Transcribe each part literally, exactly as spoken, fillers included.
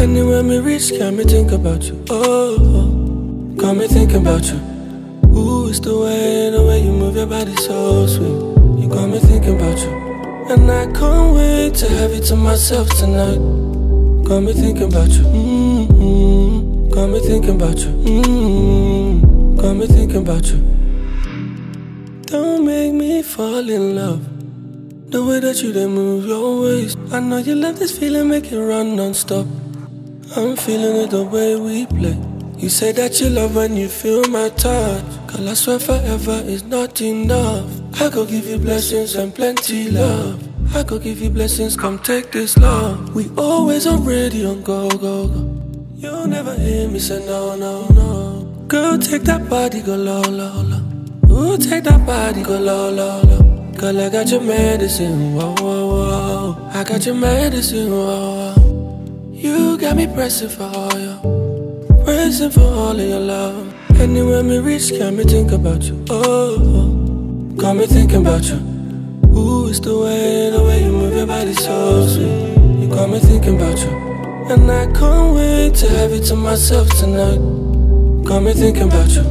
Anywhere me reach, got me think about you. Oh, oh, got me thinking about you. Ooh, it's the way, the way you move your body so sweet. You got me thinking about you. And I can't wait to have you to myself tonight. Got me thinking about you. Mm-hmm. Got me thinking about you. Mm-hmm. Got me thinking about you. Don't make me fall in love. The way that you then move your waist. I know you love this feeling, make it run non-stop. I'm feeling it the way we play. You say that you love when you feel my touch. Girl, I swear forever is not enough. I go give you blessings and plenty love. I go give you blessings, come take this love. We always already on go, go, go. You'll never hear me say no, no, no. Girl, take that body, go low, low, low. Ooh, take that body, go low, low, low. Girl, I got your medicine, whoa, whoa, whoa. I got your medicine, whoa, whoa. You got me pressing for all you, pressing for all of your love. Anywhere me reach, got me think about you. Oh, oh, got me thinking about you. Ooh, it's the way, the way you move your body so sweet. You got me thinking about you. And I can't wait to have you to myself tonight. Got me thinking about you.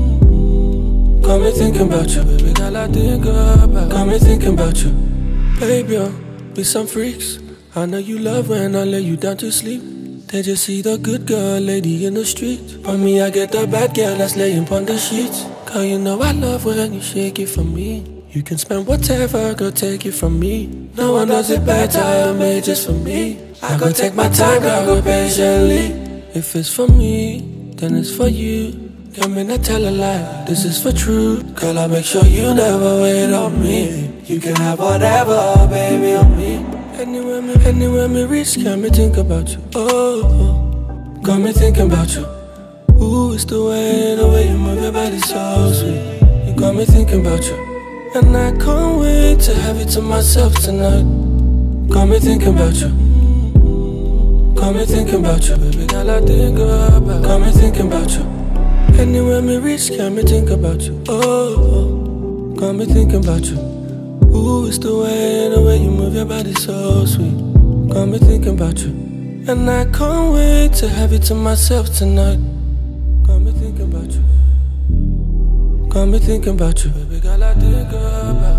Got me thinking about you. Baby girl, I think about. Got me thinking about you. Baby, oh, we some freaks. I know you love when I lay you down to sleep. They just see the good girl lady in the street. But me, I get the bad girl that's laying upon the sheets. Girl, you know I love when you shake it for me. You can spend whatever, girl, take it from me. No one does it better, I made just for me. I go take my time, girl, go patiently. If it's for me, then it's for you. Girl, me not tell a lie, this is for true. Girl, I make sure you never wait on me. You can have whatever, baby, on me. Anywhere me, anywhere me reach, got me think about you. Oh, oh, got me thinking about you. Ooh, it's the way, the way you move your body so sweet. You got me thinking about you. And I can't wait to have you to myself tonight. Got me thinking about you. Got me thinking about you. Baby girl, I think about. Got me thinking about you. Anywhere me reach, got me think about you. Oh, oh, got me thinking about you. Ooh, it's the way, the way you move your body so sweet. Got me thinking about you. And I can't wait to have you to myself tonight. Got me thinking about you. Got me thinking about you. Baby girl, I think about.